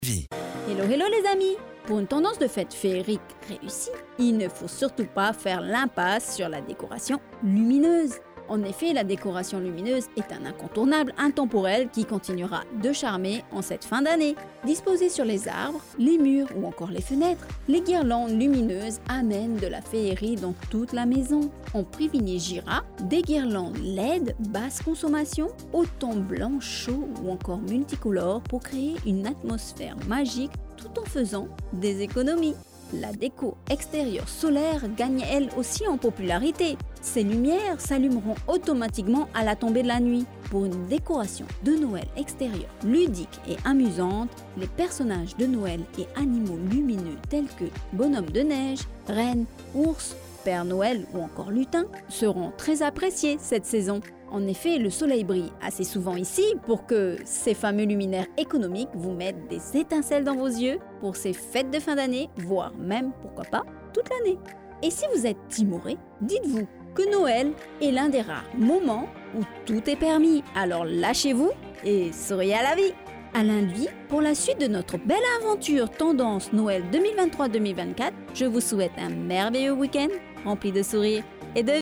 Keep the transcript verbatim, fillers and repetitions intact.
Vie. Hello, hello les amis! Pour une tendance de fête féerique réussie, il ne faut surtout pas faire l'impasse sur la décoration lumineuse. En effet, la décoration lumineuse est un incontournable intemporel qui continuera de charmer en cette fin d'année. Disposées sur les arbres, les murs ou encore les fenêtres, les guirlandes lumineuses amènent de la féerie dans toute la maison. On privilégiera des guirlandes L E D basse consommation, au ton blanc chaud ou encore multicolores pour créer une atmosphère magique tout en faisant des économies. La déco extérieure solaire gagne elle aussi en popularité. Ces lumières s'allumeront automatiquement à la tombée de la nuit. Pour une décoration de Noël extérieure ludique et amusante, les personnages de Noël et animaux lumineux tels que bonhomme de neige, reine, ours, Père Noël ou encore lutin seront très appréciés cette saison. En effet, le soleil brille assez souvent ici pour que ces fameux luminaires économiques vous mettent des étincelles dans vos yeux pour ces fêtes de fin d'année, voire même, pourquoi pas, toute l'année. Et si vous êtes timoré, dites-vous que Noël est l'un des rares moments où tout est permis. Alors lâchez-vous et souriez à la vie. À lundi, pour la suite de notre belle aventure tendance Noël deux mille vingt-trois deux mille vingt-quatre, je vous souhaite un merveilleux week-end rempli de sourires et de